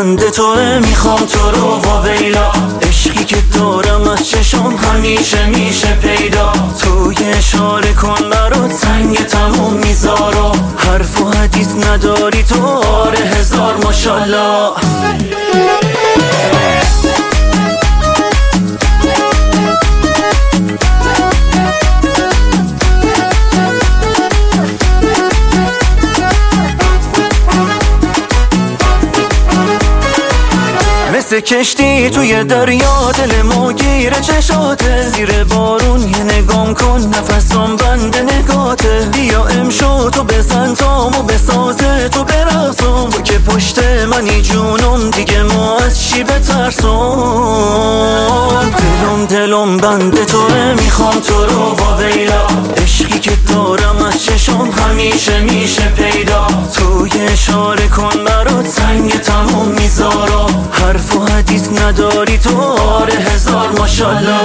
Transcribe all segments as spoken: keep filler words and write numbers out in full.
بند توه، میخوام تو رو و ویلا. عشقی که دارم از چشم همیشه میشه پیدا. تو یه اشاره کن برات سنگ تموم میذارم. حرف و حدیث نداری تو، آره هزار ماشالله. مثل کشتی توی دریا دل ما گیره چشاته. زیر بارون یه نگام کن نفسم بند نگاته. بیا امشو تو بزن تامو بسازه تو برقصم. تو که پشت منی جونم دیگه ما از چی بترسم. دلم دلم بند توه، میخوام تو رو و ویلا. عشقی که دارم از چشم همیشه میشه پیدا. تو یه اشاره کن برات سنگ تموم میذارم. حرف و حدیث نداری تو، آره هزار ماشالله.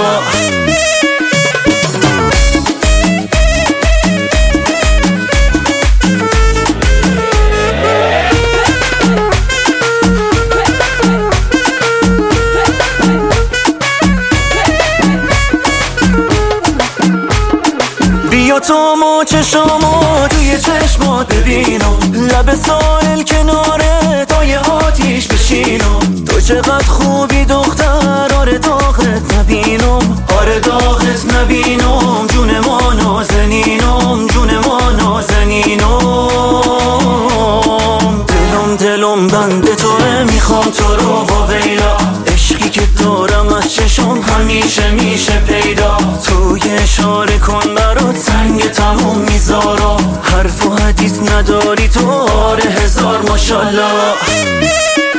بیا تو مو چشامو توی چشمات ببینم. لب ساحل کناره تا یه آتیش بشینم. تو چقدر خوبی دختر، آره داغت نبینم. آره داغت نبینم. جون ما نازنینم، جون ما نازنینم. دلم دلم بند توه، میخوام تو رو و ویلا. عشقی که دارم از چشم همیشه میشه پیدا. تو یه اشاره کن برات سنگ تموم میذارم. حرف و حدیث نداری تو، آره هزار ماشالله.